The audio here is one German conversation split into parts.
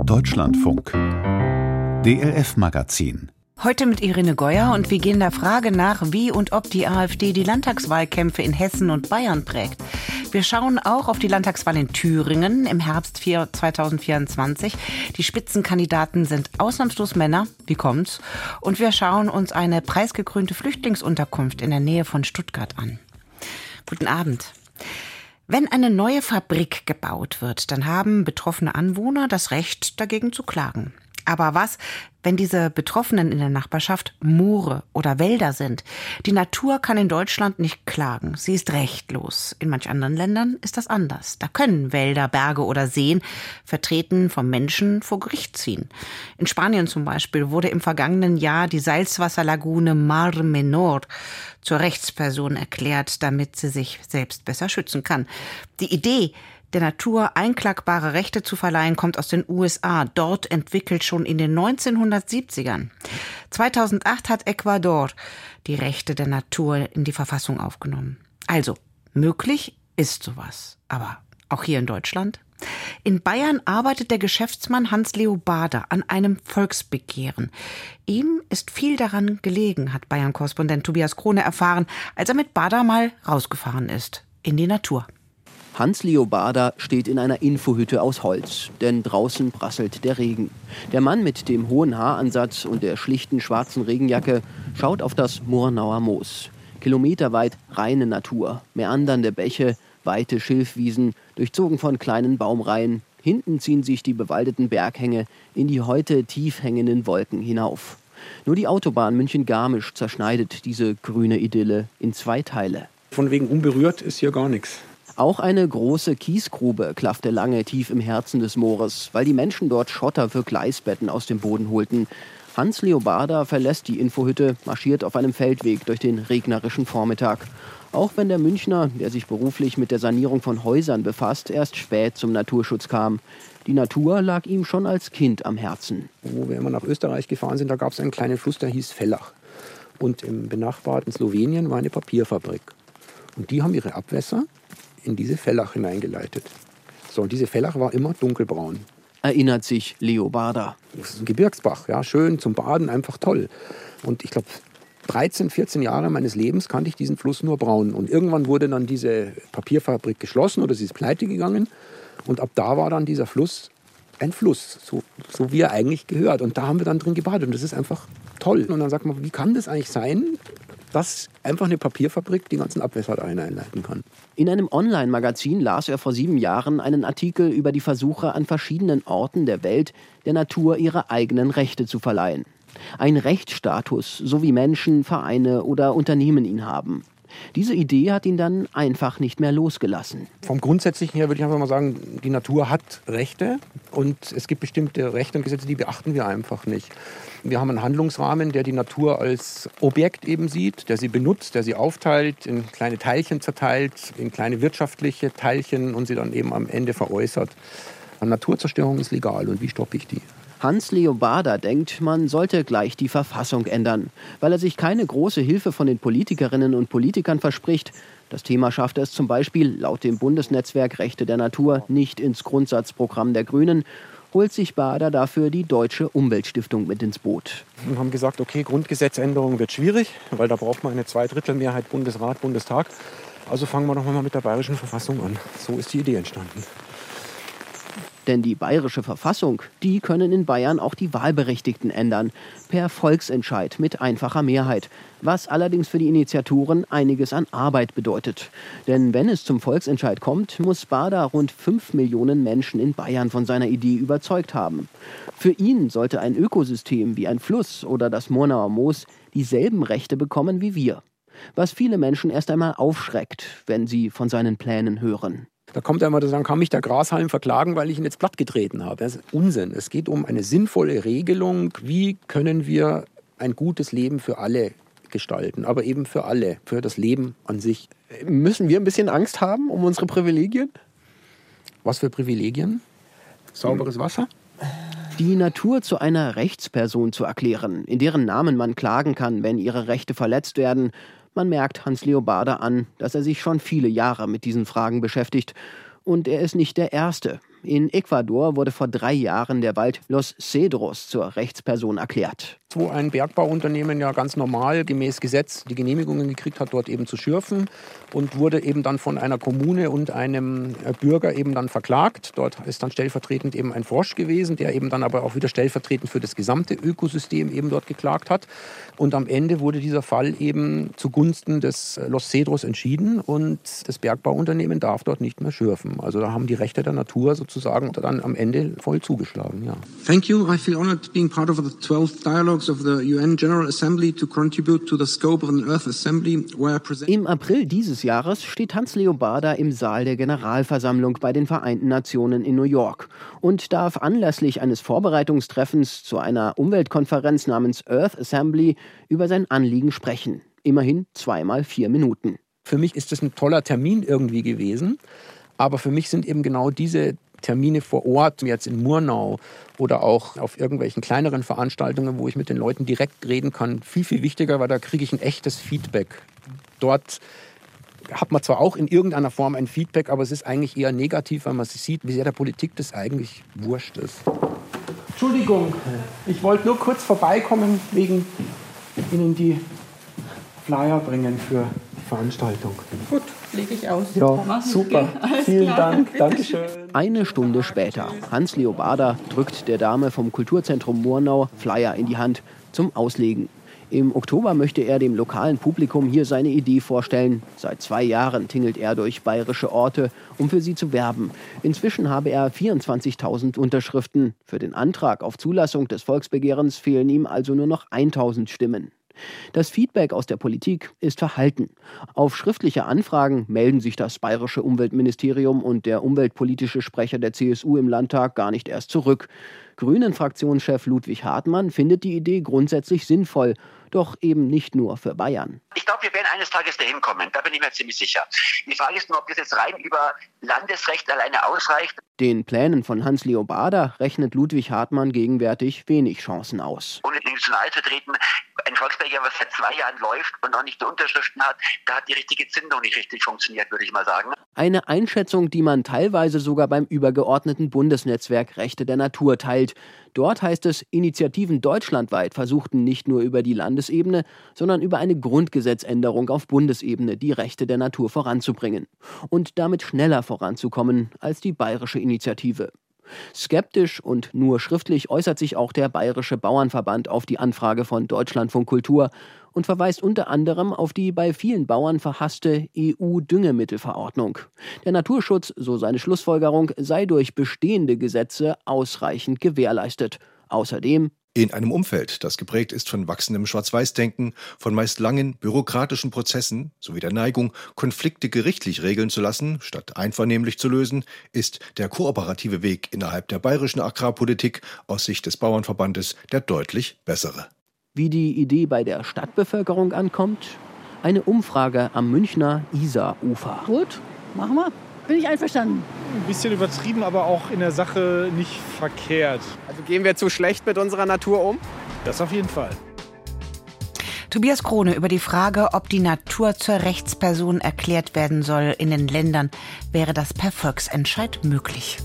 Deutschlandfunk. DLF-Magazin. Heute mit Irene Geuer und wir gehen der Frage nach, wie und ob die AfD die Landtagswahlkämpfe in Hessen und Bayern prägt. Wir schauen auch auf die Landtagswahl in Thüringen im Herbst 2024. Die Spitzenkandidaten sind ausnahmslos Männer. Wie kommt's? Und wir schauen uns eine preisgekrönte Flüchtlingsunterkunft in der Nähe von Stuttgart an. Guten Abend. Wenn eine neue Fabrik gebaut wird, dann haben betroffene Anwohner das Recht, dagegen zu klagen. Aber was, wenn diese Betroffenen in der Nachbarschaft Moore oder Wälder sind? Die Natur kann in Deutschland nicht klagen. Sie ist rechtlos. In manch anderen Ländern ist das anders. Da können Wälder, Berge oder Seen, vertreten vom Menschen, vor Gericht ziehen. In Spanien zum Beispiel wurde im vergangenen Jahr die Salzwasserlagune Mar Menor zur Rechtsperson erklärt, damit sie sich selbst besser schützen kann. Die Idee, der Natur einklagbare Rechte zu verleihen, kommt aus den USA, dort entwickelt schon in den 1970ern. 2008 hat Ecuador die Rechte der Natur in die Verfassung aufgenommen. Also, möglich ist sowas. Aber auch hier in Deutschland? In Bayern arbeitet der Geschäftsmann Hans-Leo Bader an einem Volksbegehren. Ihm ist viel daran gelegen, hat Bayern-Korrespondent Tobias Krone erfahren, als er mit Bader mal rausgefahren ist, in die Natur. Hans-Leo Bader steht in einer Infohütte aus Holz, denn draußen prasselt der Regen. Der Mann mit dem hohen Haaransatz und der schlichten schwarzen Regenjacke schaut auf das Murnauer Moos. Kilometerweit reine Natur, meandernde Bäche, weite Schilfwiesen, durchzogen von kleinen Baumreihen. Hinten ziehen sich die bewaldeten Berghänge in die heute tief hängenden Wolken hinauf. Nur die Autobahn München-Garmisch zerschneidet diese grüne Idylle in zwei Teile. Von wegen unberührt ist hier gar nichts. Auch eine große Kiesgrube klaffte lange tief im Herzen des Moores, weil die Menschen dort Schotter für Gleisbetten aus dem Boden holten. Hans-Leo Bader verlässt die Infohütte, marschiert auf einem Feldweg durch den regnerischen Vormittag. Auch wenn der Münchner, der sich beruflich mit der Sanierung von Häusern befasst, erst spät zum Naturschutz kam. Die Natur lag ihm schon als Kind am Herzen. Wo wir immer nach Österreich gefahren sind, da gab es einen kleinen Fluss, der hieß Vellach. Und im benachbarten Slowenien war eine Papierfabrik. Und die haben ihre Abwässer in diese Vellach hineingeleitet. So, und diese Vellach war immer dunkelbraun. Erinnert sich Leo Bader. Das ist ein Gebirgsbach, ja, schön zum Baden, einfach toll. Und ich glaube, 13, 14 Jahre meines Lebens kannte ich diesen Fluss nur braun. Und irgendwann wurde dann diese Papierfabrik geschlossen oder sie ist pleite gegangen. Und ab da war dann dieser Fluss ein Fluss, so wie er eigentlich gehört. Und da haben wir dann drin gebadet. Und das ist einfach toll. Und dann sagt man, wie kann das eigentlich sein, dass einfach eine Papierfabrik die ganzen Abwässer da hineinleiten kann? In einem Online-Magazin las er vor 7 Jahren einen Artikel über die Versuche an verschiedenen Orten der Welt, der Natur ihre eigenen Rechte zu verleihen. Ein Rechtsstatus, so wie Menschen, Vereine oder Unternehmen ihn haben. Diese Idee hat ihn dann einfach nicht mehr losgelassen. Vom Grundsätzlichen her würde ich einfach mal sagen, die Natur hat Rechte und es gibt bestimmte Rechte und Gesetze, die beachten wir einfach nicht. Wir haben einen Handlungsrahmen, der die Natur als Objekt eben sieht, der sie benutzt, der sie aufteilt, in kleine Teilchen zerteilt, in kleine wirtschaftliche Teilchen und sie dann eben am Ende veräußert. Naturzerstörung ist legal und wie stoppe ich die? Hans-Leo Bader denkt, man sollte gleich die Verfassung ändern, weil er sich keine große Hilfe von den Politikerinnen und Politikern verspricht. Das Thema schafft es zum Beispiel laut dem Bundesnetzwerk Rechte der Natur nicht ins Grundsatzprogramm der Grünen, holt sich Bader dafür die Deutsche Umweltstiftung mit ins Boot. Wir haben gesagt, okay, Grundgesetzänderung wird schwierig, weil da braucht man eine Zweidrittelmehrheit Bundesrat, Bundestag. Also fangen wir doch mal mit der bayerischen Verfassung an. So ist die Idee entstanden. Denn die bayerische Verfassung, die können in Bayern auch die Wahlberechtigten ändern. Per Volksentscheid mit einfacher Mehrheit. Was allerdings für die Initiatoren einiges an Arbeit bedeutet. Denn wenn es zum Volksentscheid kommt, muss Bader rund 5 Millionen Menschen in Bayern von seiner Idee überzeugt haben. Für ihn sollte ein Ökosystem wie ein Fluss oder das Murnauer Moos dieselben Rechte bekommen wie wir. Was viele Menschen erst einmal aufschreckt, wenn sie von seinen Plänen hören. Da kommt einmal, dann kann mich der Grashalm verklagen, weil ich ihn jetzt plattgetreten habe. Das ist Unsinn. Es geht um eine sinnvolle Regelung. Wie können wir ein gutes Leben für alle gestalten? Aber eben für alle, für das Leben an sich. Müssen wir ein bisschen Angst haben um unsere Privilegien? Was für Privilegien? Sauberes Wasser? Die Natur zu einer Rechtsperson zu erklären, in deren Namen man klagen kann, wenn ihre Rechte verletzt werden. Man merkt Hans-Leo Bader an, dass er sich schon viele Jahre mit diesen Fragen beschäftigt. Und er ist nicht der Erste. In Ecuador wurde vor 3 Jahren der Wald Los Cedros zur Rechtsperson erklärt. Wo ein Bergbauunternehmen ja ganz normal gemäß Gesetz die Genehmigungen gekriegt hat, dort eben zu schürfen und wurde eben dann von einer Kommune und einem Bürger eben dann verklagt. Dort ist dann stellvertretend eben ein Frosch gewesen, der eben dann aber auch wieder stellvertretend für das gesamte Ökosystem eben dort geklagt hat. Und am Ende wurde dieser Fall eben zugunsten des Los Cedros entschieden und das Bergbauunternehmen darf dort nicht mehr schürfen. Also da haben die Rechte der Natur sozusagen dann am Ende voll zugeschlagen. Ja. Thank you. I feel honored being part of the 12th Dialogues of the UN General Assembly to contribute to the scope of an Earth Assembly, where I present... Im April dieses Jahres steht Hans-Leo Bader im Saal der Generalversammlung bei den Vereinten Nationen in New York und darf anlässlich eines Vorbereitungstreffens zu einer Umweltkonferenz namens Earth Assembly über sein Anliegen sprechen. Immerhin 2x4 Minuten. Für mich ist das ein toller Termin irgendwie gewesen, aber für mich sind eben genau diese Termine vor Ort, jetzt in Murnau oder auch auf irgendwelchen kleineren Veranstaltungen, wo ich mit den Leuten direkt reden kann, viel, viel wichtiger, weil da kriege ich ein echtes Feedback. Dort hat man zwar auch in irgendeiner Form ein Feedback, aber es ist eigentlich eher negativ, weil man sieht, wie sehr der Politik das eigentlich wurscht ist. Entschuldigung, ich wollte nur kurz vorbeikommen, wegen Ihnen die Flyer bringen für die Veranstaltung. Gut, lege ich aus. Ja, super. Vielen Dank. Dankeschön. Eine Stunde später. Hans-Leo Bader drückt der Dame vom Kulturzentrum Murnau Flyer in die Hand zum Auslegen. Im Oktober möchte er dem lokalen Publikum hier seine Idee vorstellen. Seit 2 Jahren tingelt er durch bayerische Orte, um für sie zu werben. Inzwischen habe er 24.000 Unterschriften. Für den Antrag auf Zulassung des Volksbegehrens fehlen ihm also nur noch 1.000 Stimmen. Das Feedback aus der Politik ist verhalten. Auf schriftliche Anfragen melden sich das bayerische Umweltministerium und der umweltpolitische Sprecher der CSU im Landtag gar nicht erst zurück. Grünen-Fraktionschef Ludwig Hartmann findet die Idee grundsätzlich sinnvoll, doch eben nicht nur für Bayern. Ich glaube, wir werden eines Tages dahin kommen, da bin ich mir ziemlich sicher. Die Frage ist nur, ob das jetzt rein über Landesrecht alleine ausreicht. Den Plänen von Hans-Leo Bader rechnet Ludwig Hartmann gegenwärtig wenig Chancen aus. Ohne den zu nahe zu treten, ein Volksbegehren, was seit 2 Jahren läuft und noch nicht die Unterschriften hat, da hat die richtige Zündung nicht richtig funktioniert, würde ich mal sagen. Eine Einschätzung, die man teilweise sogar beim übergeordneten Bundesnetzwerk Rechte der Natur teilt. Dort heißt es, Initiativen deutschlandweit versuchten nicht nur über die Landesebene, sondern über eine Grundgesetzänderung auf Bundesebene die Rechte der Natur voranzubringen und damit schneller voranzukommen als die bayerische Initiative. Skeptisch und nur schriftlich äußert sich auch der Bayerische Bauernverband auf die Anfrage von Deutschlandfunk Kultur und verweist unter anderem auf die bei vielen Bauern verhasste EU-Düngemittelverordnung. Der Naturschutz, so seine Schlussfolgerung, sei durch bestehende Gesetze ausreichend gewährleistet. Außerdem: In einem Umfeld, das geprägt ist von wachsendem Schwarz-Weiß-Denken, von meist langen bürokratischen Prozessen sowie der Neigung, Konflikte gerichtlich regeln zu lassen, statt einvernehmlich zu lösen, ist der kooperative Weg innerhalb der bayerischen Agrarpolitik aus Sicht des Bauernverbandes der deutlich bessere. Wie die Idee bei der Stadtbevölkerung ankommt? Eine Umfrage am Münchner Isarufer. Gut, machen wir. Bin ich einverstanden. Ein bisschen übertrieben, aber auch in der Sache nicht verkehrt. Also gehen wir zu schlecht mit unserer Natur um? Das auf jeden Fall. Tobias Krone über die Frage, ob die Natur zur Rechtsperson erklärt werden soll in den Ländern. Wäre das per Volksentscheid möglich?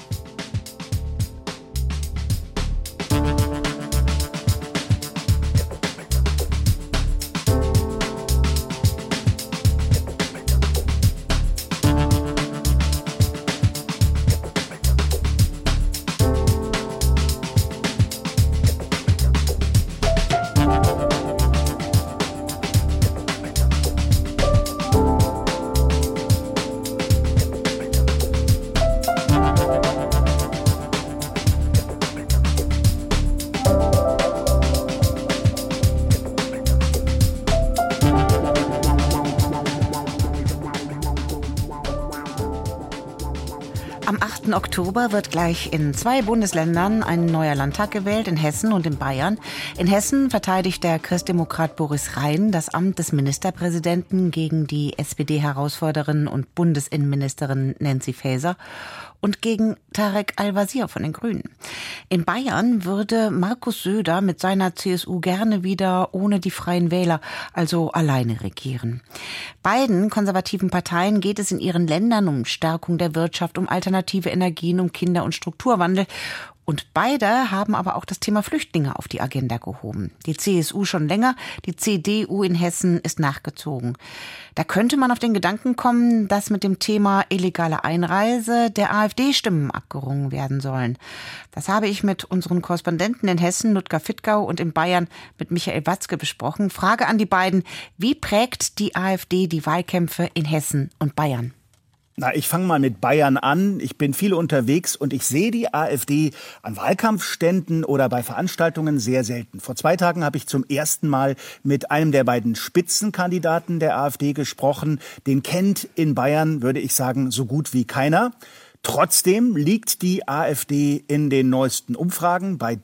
Am 8. Oktober wird gleich in 2 Bundesländern ein neuer Landtag gewählt, in Hessen und in Bayern. In Hessen verteidigt der Christdemokrat Boris Rhein das Amt des Ministerpräsidenten gegen die SPD-Herausforderin und Bundesinnenministerin Nancy Faeser. und gegen Tarek Al-Wazir von den Grünen. In Bayern würde Markus Söder mit seiner CSU gerne wieder ohne die Freien Wähler, also alleine regieren. Beiden konservativen Parteien geht es in ihren Ländern um Stärkung der Wirtschaft, um alternative Energien, um Kinder- und Strukturwandel. Und beide haben aber auch das Thema Flüchtlinge auf die Agenda gehoben. Die CSU schon länger, die CDU in Hessen ist nachgezogen. Da könnte man auf den Gedanken kommen, dass mit dem Thema illegale Einreise der AfD Stimmen abgerungen werden sollen. Das habe ich mit unseren Korrespondenten in Hessen, Ludger Fittgau, und in Bayern mit Michael Watzke besprochen. Frage an die beiden: Wie prägt die AfD die Wahlkämpfe in Hessen und Bayern? Na, ich fange mal mit Bayern an. Ich bin viel unterwegs und ich sehe die AfD an Wahlkampfständen oder bei Veranstaltungen sehr selten. Vor 2 Tagen habe ich zum ersten Mal mit einem der beiden Spitzenkandidaten der AfD gesprochen. Den kennt in Bayern, würde ich sagen, so gut wie keiner. Trotzdem liegt die AfD in den neuesten Umfragen bei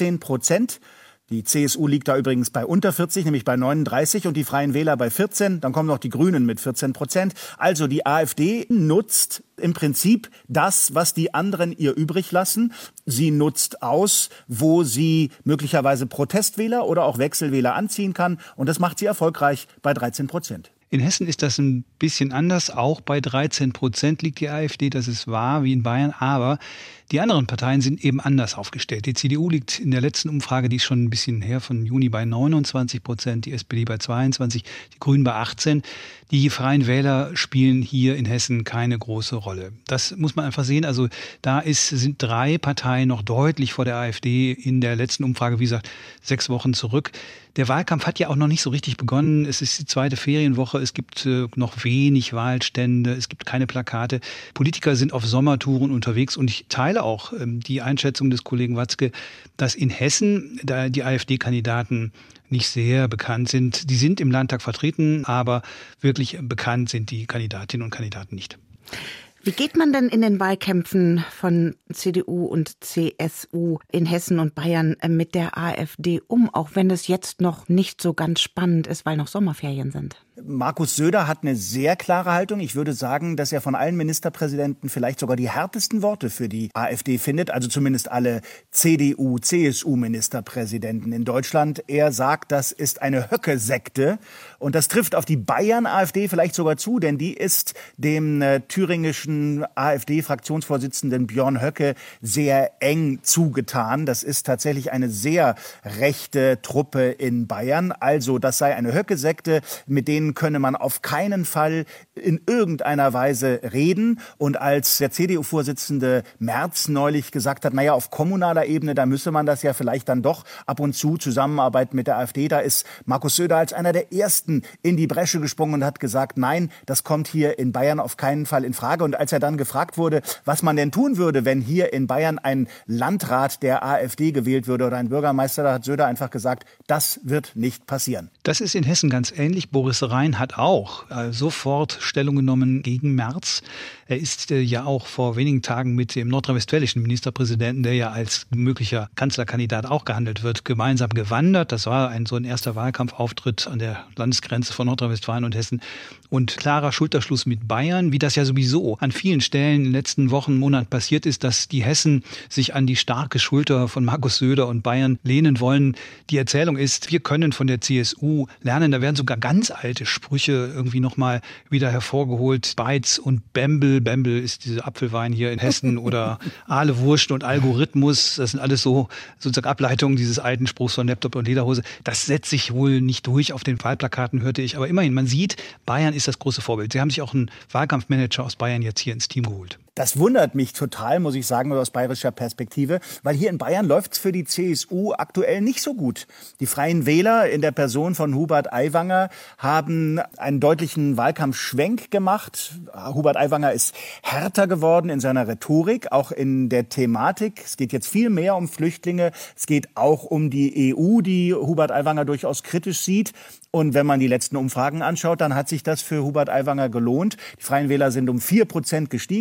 13%. Die CSU liegt da übrigens bei unter 40, nämlich bei 39, und die Freien Wähler bei 14. Dann kommen noch die Grünen mit 14%. Also die AfD nutzt im Prinzip das, was die anderen ihr übrig lassen. Sie nutzt aus, wo sie möglicherweise Protestwähler oder auch Wechselwähler anziehen kann. Und das macht sie erfolgreich bei 13%. In Hessen ist das ein bisschen anders. Auch bei 13% liegt die AfD, das ist wahr, wie in Bayern. Aber die anderen Parteien sind eben anders aufgestellt. Die CDU liegt in der letzten Umfrage, die ist schon ein bisschen her, von Juni, bei 29%, die SPD bei 22%, die Grünen bei 18%. Die Freien Wähler spielen hier in Hessen keine große Rolle. Das muss man einfach sehen. Also da sind 3 Parteien noch deutlich vor der AfD in der letzten Umfrage, wie gesagt, 6 Wochen zurück. Der Wahlkampf hat ja auch noch nicht so richtig begonnen. Es ist die 2. Ferienwoche. Es gibt noch wenig Wahlstände. Es gibt keine Plakate. Politiker sind auf Sommertouren unterwegs. Und ich teile auch die Einschätzung des Kollegen Watzke, dass in Hessen die AfD-Kandidaten nicht sehr bekannt sind. Die sind im Landtag vertreten, aber wirklich bekannt sind die Kandidatinnen und Kandidaten nicht. Wie geht man denn in den Wahlkämpfen von CDU und CSU in Hessen und Bayern mit der AfD um, auch wenn es jetzt noch nicht so ganz spannend ist, weil noch Sommerferien sind? Markus Söder hat eine sehr klare Haltung. Ich würde sagen, dass er von allen Ministerpräsidenten vielleicht sogar die härtesten Worte für die AfD findet, also zumindest alle CDU, CSU-Ministerpräsidenten in Deutschland. Er sagt, das ist eine Höcke-Sekte, und das trifft auf die Bayern-AfD vielleicht sogar zu, denn die ist dem thüringischen AfD-Fraktionsvorsitzenden Björn Höcke sehr eng zugetan. Das ist tatsächlich eine sehr rechte Truppe in Bayern. Also das sei eine Höcke-Sekte, mit denen könne man auf keinen Fall in irgendeiner Weise reden. Und als der CDU-Vorsitzende Merz neulich gesagt hat, naja, auf kommunaler Ebene, da müsse man das ja vielleicht dann doch ab und zu zusammenarbeiten mit der AfD, da ist Markus Söder als einer der Ersten in die Bresche gesprungen und hat gesagt, nein, das kommt hier in Bayern auf keinen Fall in Frage. Und als er dann gefragt wurde, was man denn tun würde, wenn hier in Bayern ein Landrat der AfD gewählt würde oder ein Bürgermeister, da hat Söder einfach gesagt, das wird nicht passieren. Das ist in Hessen ganz ähnlich. Boris Rhein hat auch sofort Stellung genommen gegen Merz. Er ist ja auch vor wenigen Tagen mit dem nordrhein-westfälischen Ministerpräsidenten, der ja als möglicher Kanzlerkandidat auch gehandelt wird, gemeinsam gewandert. Das war so ein erster Wahlkampfauftritt an der Landesgrenze von Nordrhein-Westfalen und Hessen. Und klarer Schulterschluss mit Bayern, wie das ja sowieso an vielen Stellen in den letzten Wochen, Monaten passiert ist, dass die Hessen sich an die starke Schulter von Markus Söder und Bayern lehnen wollen. Die Erzählung ist, wir können von der CSU lernen. Da werden sogar ganz alte Sprüche irgendwie nochmal wieder hervorgeholt. Beiz und Bembel. Bembel ist dieser Apfelwein hier in Hessen oder Ahlewurst und Algorithmus. Das sind alles so sozusagen Ableitungen dieses alten Spruchs von Laptop und Lederhose. Das setzt sich wohl nicht durch auf den Wahlplakaten, hörte ich. Aber immerhin, man sieht, Bayern ist das große Vorbild. Sie haben sich auch einen Wahlkampfmanager aus Bayern jetzt hier ins Team geholt. Das wundert mich total, muss ich sagen, aus bayerischer Perspektive, weil hier in Bayern läuft es für die CSU aktuell nicht so gut. Die Freien Wähler in der Person von Hubert Aiwanger haben einen deutlichen Wahlkampfschwenk gemacht. Hubert Aiwanger ist härter geworden in seiner Rhetorik, auch in der Thematik. Es geht jetzt viel mehr um Flüchtlinge. Es geht auch um die EU, die Hubert Aiwanger durchaus kritisch sieht. Und wenn man die letzten Umfragen anschaut, dann hat sich das für Hubert Aiwanger gelohnt. Die Freien Wähler sind um 4% gestiegen auf 14%.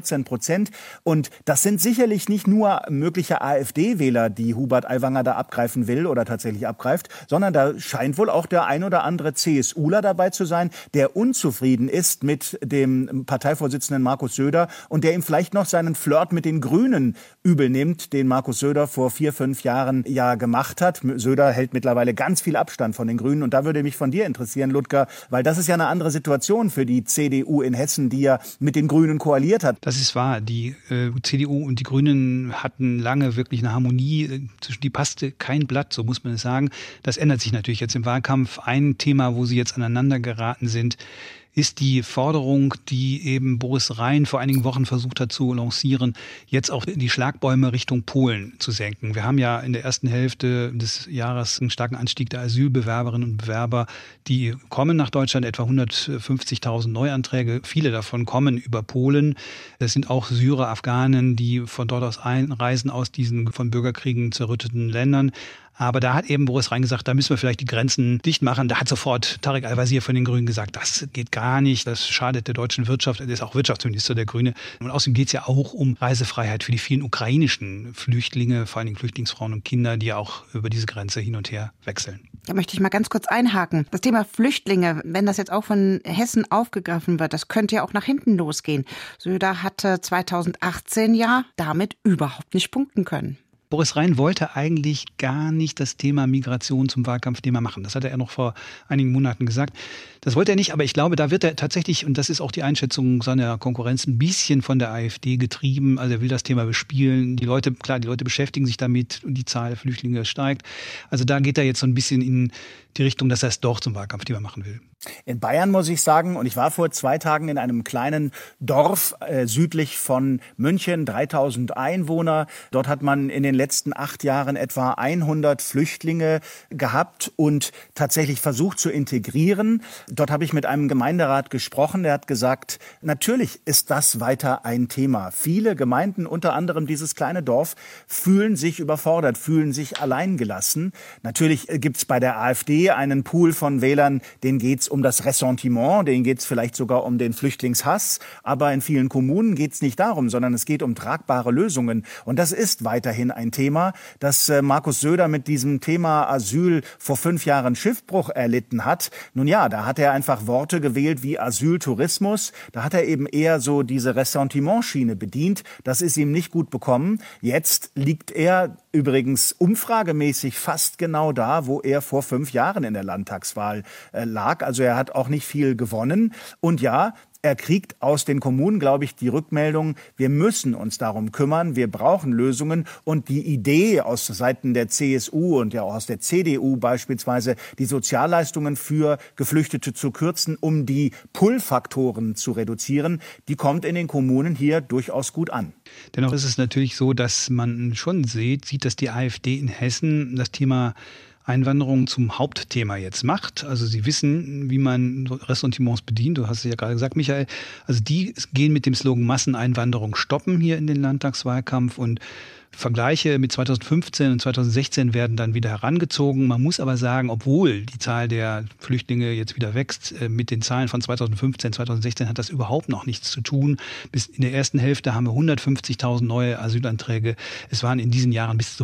14%. Und das sind sicherlich nicht nur mögliche AfD-Wähler, die Hubert Aiwanger da abgreifen will oder tatsächlich abgreift, sondern da scheint wohl auch der ein oder andere CSUler dabei zu sein, der unzufrieden ist mit dem Parteivorsitzenden Markus Söder und der ihm vielleicht noch seinen Flirt mit den Grünen übel nimmt, den Markus Söder vor 4-5 Jahren ja gemacht hat. Söder hält mittlerweile ganz viel Abstand von den Grünen und da würde mich von dir interessieren, Ludger, weil das ist ja eine andere Situation für die CDU in Hessen, die ja mit den Grünen koaliert hat. Das ist wahr. Die CDU und die Grünen hatten lange wirklich eine Harmonie, zwischen die passte kein Blatt, so muss man es sagen. Das ändert sich natürlich jetzt im Wahlkampf. Ein Thema, wo sie jetzt aneinander geraten sind, ist die Forderung, die eben Boris Rhein vor einigen Wochen versucht hat zu lancieren, jetzt auch die Schlagbäume Richtung Polen zu senken. Wir haben ja in der ersten Hälfte des Jahres einen starken Anstieg der Asylbewerberinnen und Bewerber, die kommen nach Deutschland, etwa 150.000 Neuanträge. Viele davon kommen über Polen. Es sind auch Syrer, Afghanen, die von dort aus einreisen, aus diesen von Bürgerkriegen zerrütteten Ländern. Aber da hat eben Boris Rhein gesagt, da müssen wir vielleicht die Grenzen dicht machen. Da hat sofort Tarek Al-Wazir von den Grünen gesagt, das geht gar nicht, das schadet der deutschen Wirtschaft. Er ist auch Wirtschaftsminister der Grüne. Und außerdem geht es ja auch um Reisefreiheit für die vielen ukrainischen Flüchtlinge, vor allem Flüchtlingsfrauen und Kinder, die auch über diese Grenze hin und her wechseln. Da möchte ich mal ganz kurz einhaken. Das Thema Flüchtlinge, wenn das jetzt auch von Hessen aufgegriffen wird, das könnte ja auch nach hinten losgehen. Söder hatte 2018 ja damit überhaupt nicht punkten können. Boris Rhein wollte eigentlich gar nicht das Thema Migration zum Wahlkampfthema machen. Das hatte er noch vor einigen Monaten gesagt. Das wollte er nicht, aber ich glaube, da wird er tatsächlich, und das ist auch die Einschätzung seiner Konkurrenz, ein bisschen von der AfD getrieben. Also er will das Thema bespielen. Die Leute beschäftigen sich damit und die Zahl der Flüchtlinge steigt. Also da geht er jetzt so ein bisschen in die Richtung, dass er es doch zum Wahlkampfthema machen will. In Bayern muss ich sagen, und ich war vor 2 Tagen in einem kleinen Dorf südlich von München, 3000 Einwohner. Dort hat man in den letzten 8 Jahren etwa 100 Flüchtlinge gehabt und tatsächlich versucht zu integrieren. Dort habe ich mit einem Gemeinderat gesprochen, der hat gesagt, natürlich ist das weiter ein Thema. Viele Gemeinden, unter anderem dieses kleine Dorf, fühlen sich überfordert, fühlen sich alleingelassen. Natürlich gibt es bei der AfD einen Pool von Wählern, denen geht es um das Ressentiment, denen geht es vielleicht sogar um den Flüchtlingshass. Aber in vielen Kommunen geht es nicht darum, sondern es geht um tragbare Lösungen. Und das ist weiterhin ein Thema, dass Markus Söder mit diesem Thema Asyl vor 5 Jahren Schiffbruch erlitten hat. Nun ja, da hat er einfach Worte gewählt wie Asyltourismus. Da hat er eben eher so diese Ressentimentschiene bedient. Das ist ihm nicht gut bekommen. Jetzt liegt er übrigens umfragemäßig fast genau da, wo er vor 5 Jahren in der Landtagswahl lag. Also er hat auch nicht viel gewonnen. Und ja, er kriegt aus den Kommunen, glaube ich, die Rückmeldung, wir müssen uns darum kümmern, wir brauchen Lösungen. Und die Idee aus Seiten der CSU und ja auch aus der CDU beispielsweise, die Sozialleistungen für Geflüchtete zu kürzen, um die Pull-Faktoren zu reduzieren, die kommt in den Kommunen hier durchaus gut an. Dennoch ist es natürlich so, dass man schon sieht, dass die AfD in Hessen das Thema Einwanderung zum Hauptthema jetzt macht. Also sie wissen, wie man Ressentiments bedient. Du hast es ja gerade gesagt, Michael. Also die gehen mit dem Slogan Masseneinwanderung stoppen hier in den Landtagswahlkampf und Vergleiche mit 2015 und 2016 werden dann wieder herangezogen. Man muss aber sagen, obwohl die Zahl der Flüchtlinge jetzt wieder wächst, mit den Zahlen von 2015, 2016 hat das überhaupt noch nichts zu tun. Bis in der ersten Hälfte haben wir 150.000 neue Asylanträge. Es waren in diesen Jahren bis zu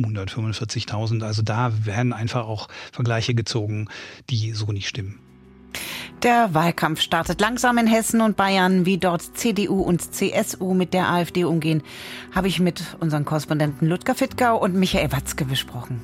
745.000. Also da werden einfach auch Vergleiche gezogen, die so nicht stimmen. Der Wahlkampf startet langsam in Hessen und Bayern. Wie dort CDU und CSU mit der AfD umgehen, habe ich mit unseren Korrespondenten Ludger Fittgau und Michael Watzke besprochen.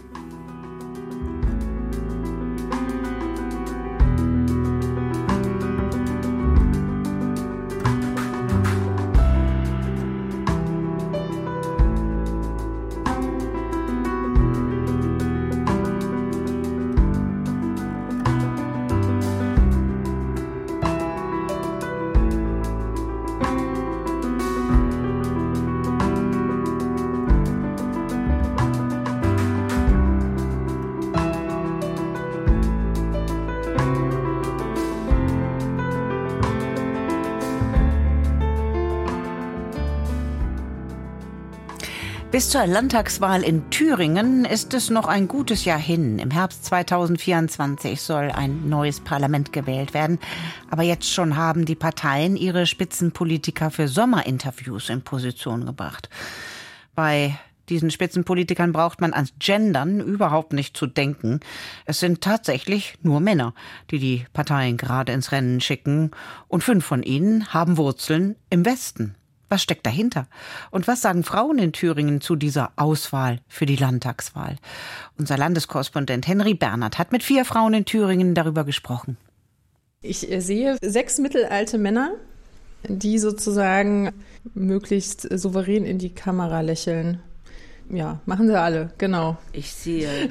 Bis zur Landtagswahl in Thüringen ist es noch ein gutes Jahr hin. Im Herbst 2024 soll ein neues Parlament gewählt werden. Aber jetzt schon haben die Parteien ihre Spitzenpolitiker für Sommerinterviews in Position gebracht. Bei diesen Spitzenpolitikern braucht man ans Gendern überhaupt nicht zu denken. Es sind tatsächlich nur Männer, die die Parteien gerade ins Rennen schicken. Und 5 von ihnen haben Wurzeln im Westen. Was steckt dahinter? Und was sagen Frauen in Thüringen zu dieser Auswahl für die Landtagswahl? Unser Landeskorrespondent Henry Bernhard hat mit 4 Frauen in Thüringen darüber gesprochen. Ich sehe 6 mittelalte Männer, die sozusagen möglichst souverän in die Kamera lächeln. Ja, machen sie alle, genau. Ich sehe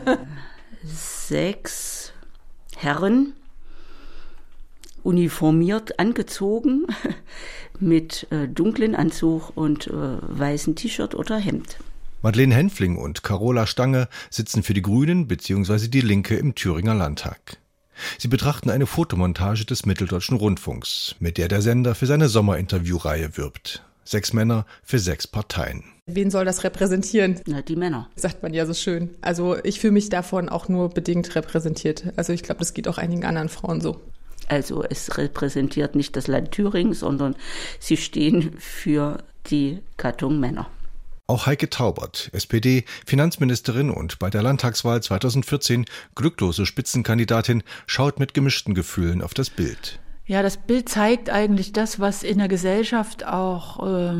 6 Herren, uniformiert angezogen, mit dunklen Anzug und weißem T-Shirt oder Hemd. Madeleine Hänfling und Carola Stange sitzen für die Grünen bzw. die Linke im Thüringer Landtag. Sie betrachten eine Fotomontage des Mitteldeutschen Rundfunks, mit der der Sender für seine Sommerinterviewreihe wirbt. 6 Männer für 6 Parteien. Wen soll das repräsentieren? Na, die Männer. Sagt man ja so schön. Also ich fühle mich davon auch nur bedingt repräsentiert. Also ich glaube, das geht auch einigen anderen Frauen so. Also es repräsentiert nicht das Land Thüringen, sondern sie stehen für die Gattung Männer. Auch Heike Taubert, SPD, Finanzministerin und bei der Landtagswahl 2014 glücklose Spitzenkandidatin, schaut mit gemischten Gefühlen auf das Bild. Ja, das Bild zeigt eigentlich das, was in der Gesellschaft auch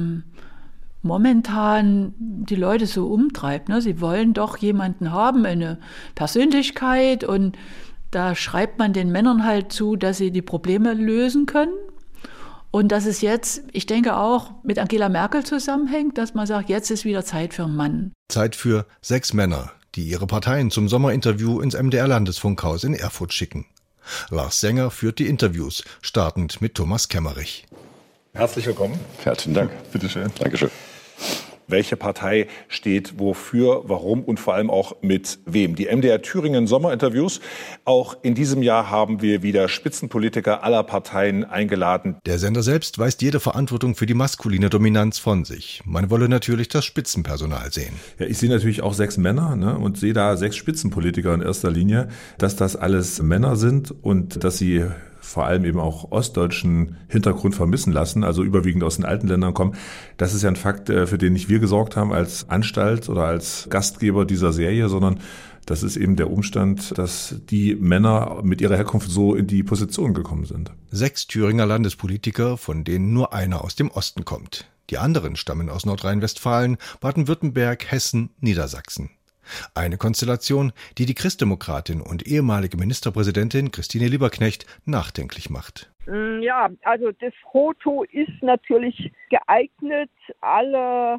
momentan die Leute so umtreibt. Ne? Sie wollen doch jemanden haben, eine Persönlichkeit, und da schreibt man den Männern halt zu, dass sie die Probleme lösen können. Und dass es jetzt, ich denke auch, mit Angela Merkel zusammenhängt, dass man sagt, jetzt ist wieder Zeit für einen Mann. Zeit für 6 Männer, die ihre Parteien zum Sommerinterview ins MDR-Landesfunkhaus in Erfurt schicken. Lars Sänger führt die Interviews, startend mit Thomas Kemmerich. Herzlich willkommen. Herzlichen Dank. Bitte schön. Dankeschön. Welche Partei steht wofür, warum und vor allem auch mit wem? Die MDR Thüringen Sommerinterviews. Auch in diesem Jahr haben wir wieder Spitzenpolitiker aller Parteien eingeladen. Der Sender selbst weist jede Verantwortung für die maskuline Dominanz von sich. Man wolle natürlich das Spitzenpersonal sehen. Ja, ich sehe natürlich auch 6 Männer, ne, und sehe da 6 Spitzenpolitiker in erster Linie, dass das alles Männer sind und dass sie vor allem eben auch ostdeutschen Hintergrund vermissen lassen, also überwiegend aus den alten Ländern kommen. Das ist ja ein Fakt, für den nicht wir gesorgt haben als Anstalt oder als Gastgeber dieser Serie, sondern das ist eben der Umstand, dass die Männer mit ihrer Herkunft so in die Position gekommen sind. 6 Thüringer Landespolitiker, von denen nur einer aus dem Osten kommt. Die anderen stammen aus Nordrhein-Westfalen, Baden-Württemberg, Hessen, Niedersachsen. Eine Konstellation, die die Christdemokratin und ehemalige Ministerpräsidentin Christine Lieberknecht nachdenklich macht. Ja, also das Foto ist natürlich geeignet, alle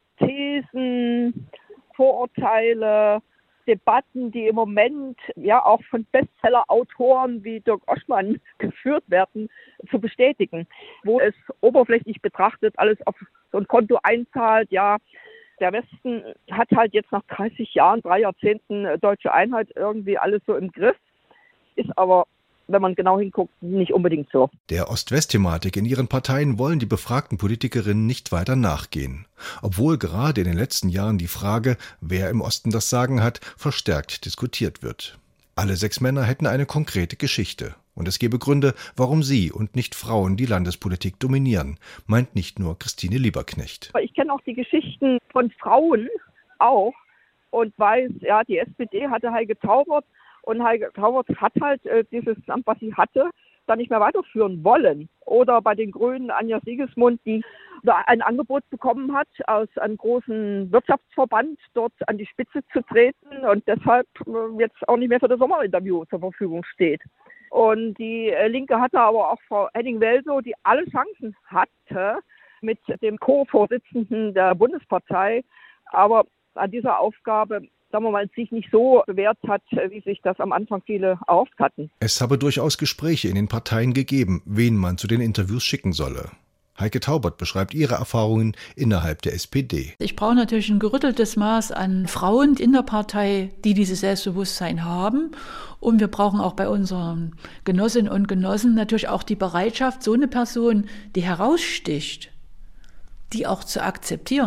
Thesen, Vorurteile, Debatten, die im Moment ja auch von Bestseller-Autoren wie Dirk Oschmann geführt werden, zu bestätigen. Wo es oberflächlich betrachtet alles auf so ein Konto einzahlt, ja, der Westen hat halt jetzt nach 30 Jahren, 3 Jahrzehnten deutsche Einheit irgendwie alles so im Griff. Ist aber, wenn man genau hinguckt, nicht unbedingt so. Der Ost-West-Thematik in ihren Parteien wollen die befragten Politikerinnen nicht weiter nachgehen. Obwohl gerade in den letzten Jahren die Frage, wer im Osten das Sagen hat, verstärkt diskutiert wird. Alle 6 Männer hätten eine konkrete Geschichte. Und es gäbe Gründe, warum sie und nicht Frauen die Landespolitik dominieren, meint nicht nur Christine Lieberknecht. Ich kenne auch die Geschichten von Frauen auch und weiß, ja, die SPD hatte Heike Taubert und Heike Taubert hat halt dieses Amt, was sie hatte, dann nicht mehr weiterführen wollen. Oder bei den Grünen Anja Sigismund, die ein Angebot bekommen hat, aus einem großen Wirtschaftsverband dort an die Spitze zu treten und deshalb jetzt auch nicht mehr für das Sommerinterview zur Verfügung steht. Und die Linke hatte aber auch Frau Henning-Welsow, die alle Chancen hatte mit dem Co-Vorsitzenden der Bundespartei, aber an dieser Aufgabe, sagen wir mal, sich nicht so bewährt hat, wie sich das am Anfang viele erhofft hatten. Es habe durchaus Gespräche in den Parteien gegeben, wen man zu den Interviews schicken solle. Heike Taubert beschreibt ihre Erfahrungen innerhalb der SPD. Ich brauche natürlich ein gerütteltes Maß an Frauen in der Partei, die dieses Selbstbewusstsein haben. Und wir brauchen auch bei unseren Genossinnen und Genossen natürlich auch die Bereitschaft, so eine Person, die heraussticht, die auch zu akzeptieren.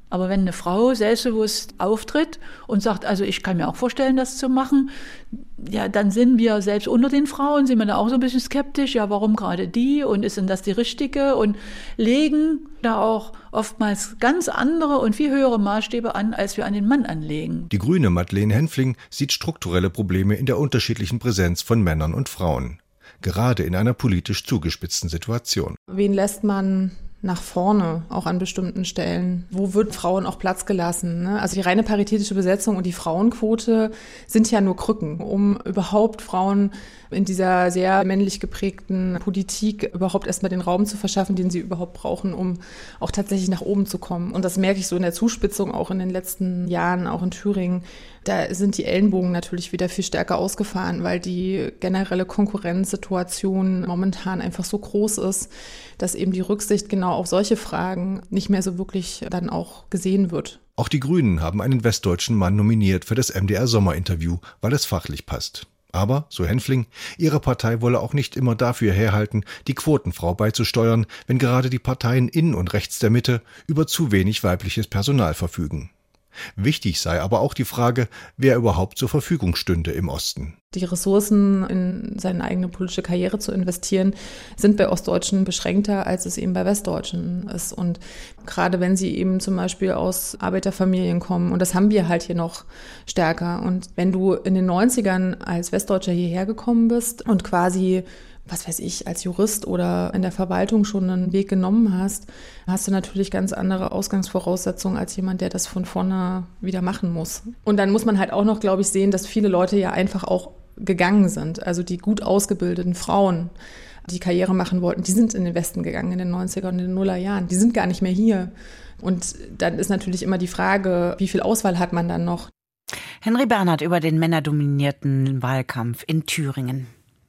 Aber wenn eine Frau selbstbewusst auftritt und sagt, also ich kann mir auch vorstellen, das zu machen, ja, dann sind wir selbst unter den Frauen, sind wir da auch so ein bisschen skeptisch, ja, warum gerade die und ist denn das die richtige? Und legen da auch oftmals ganz andere und viel höhere Maßstäbe an, als wir an den Mann anlegen. Die Grüne Madeleine Henfling sieht strukturelle Probleme in der unterschiedlichen Präsenz von Männern und Frauen, gerade in einer politisch zugespitzten Situation. Wen lässt man nach vorne, auch an bestimmten Stellen? Wo wird Frauen auch Platz gelassen? Ne? Also die reine paritätische Besetzung und die Frauenquote sind ja nur Krücken, um überhaupt Frauen in dieser sehr männlich geprägten Politik überhaupt erstmal den Raum zu verschaffen, den sie überhaupt brauchen, um auch tatsächlich nach oben zu kommen. Und das merke ich so in der Zuspitzung auch in den letzten Jahren, auch in Thüringen. Da sind die Ellenbogen natürlich wieder viel stärker ausgefahren, weil die generelle Konkurrenzsituation momentan einfach so groß ist, dass eben die Rücksicht genau auf solche Fragen nicht mehr so wirklich dann auch gesehen wird. Auch die Grünen haben einen westdeutschen Mann nominiert für das MDR-Sommerinterview, weil es fachlich passt. Aber, so Henfling, ihre Partei wolle auch nicht immer dafür herhalten, die Quotenfrau beizusteuern, wenn gerade die Parteien in und rechts der Mitte über zu wenig weibliches Personal verfügen. Wichtig sei aber auch die Frage, wer überhaupt zur Verfügung stünde im Osten. Die Ressourcen in seine eigene politische Karriere zu investieren, sind bei Ostdeutschen beschränkter, als es eben bei Westdeutschen ist. Und gerade wenn sie eben zum Beispiel aus Arbeiterfamilien kommen, und das haben wir halt hier noch stärker. Und wenn du in den 90ern als Westdeutscher hierher gekommen bist und quasi, was weiß ich, als Jurist oder in der Verwaltung schon einen Weg genommen hast, hast du natürlich ganz andere Ausgangsvoraussetzungen als jemand, der das von vorne wieder machen muss. Und dann muss man halt auch noch, glaube ich, sehen, dass viele Leute ja einfach auch gegangen sind. Also die gut ausgebildeten Frauen, die Karriere machen wollten, die sind in den Westen gegangen in den 90er und in den Nullerjahren. Die sind gar nicht mehr hier. Und dann ist natürlich immer die Frage, wie viel Auswahl hat man dann noch? Henry Bernhard über den männerdominierten Wahlkampf in Thüringen.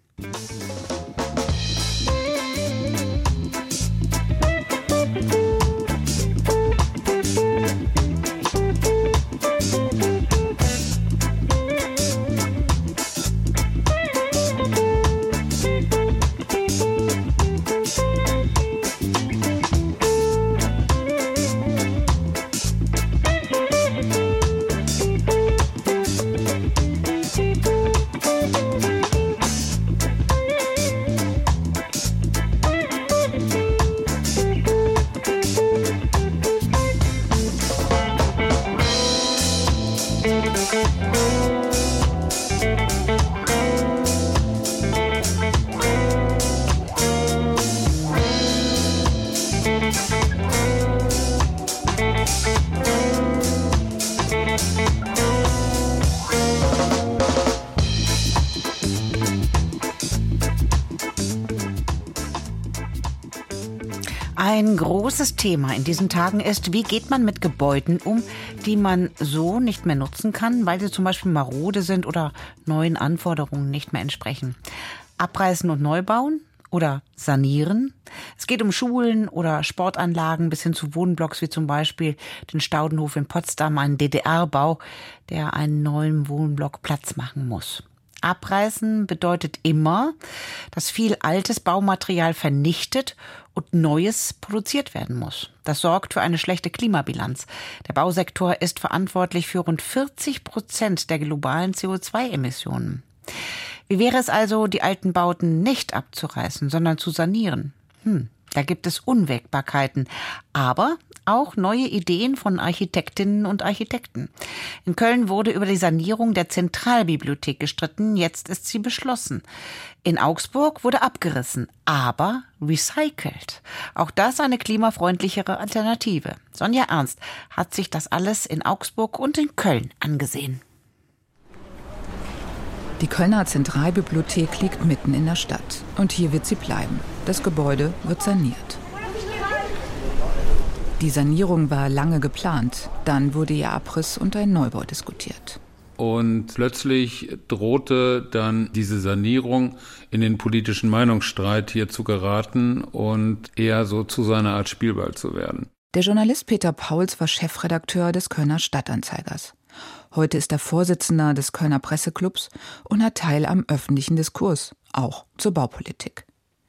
Ein großes Thema in diesen Tagen ist, wie geht man mit Gebäuden um, die man so nicht mehr nutzen kann, weil sie zum Beispiel marode sind oder neuen Anforderungen nicht mehr entsprechen. Abreißen und neu bauen oder sanieren. Es geht um Schulen oder Sportanlagen bis hin zu Wohnblocks wie zum Beispiel den Staudenhof in Potsdam, einen DDR-Bau, der einen neuen Wohnblock Platz machen muss. Abreißen bedeutet immer, dass viel altes Baumaterial vernichtet und Neues produziert werden muss. Das sorgt für eine schlechte Klimabilanz. Der Bausektor ist verantwortlich für rund 40% der globalen CO2-Emissionen. Wie wäre es also, die alten Bauten nicht abzureißen, sondern zu sanieren? Da gibt es Unwägbarkeiten, aber auch neue Ideen von Architektinnen und Architekten. In Köln wurde über die Sanierung der Zentralbibliothek gestritten, jetzt ist sie beschlossen. In Augsburg wurde abgerissen, aber recycelt. Auch das eine klimafreundlichere Alternative. Sonja Ernst hat sich das alles in Augsburg und in Köln angesehen. Die Kölner Zentralbibliothek liegt mitten in der Stadt. Und hier wird sie bleiben. Das Gebäude wird saniert. Die Sanierung war lange geplant. Dann wurde ihr Abriss und ein Neubau diskutiert. Und plötzlich drohte dann diese Sanierung in den politischen Meinungsstreit hier zu geraten und eher so zu seiner Art Spielball zu werden. Der Journalist Peter Pauls war Chefredakteur des Kölner Stadtanzeigers. Heute ist er Vorsitzender des Kölner Presseclubs und hat Teil am öffentlichen Diskurs, auch zur Baupolitik.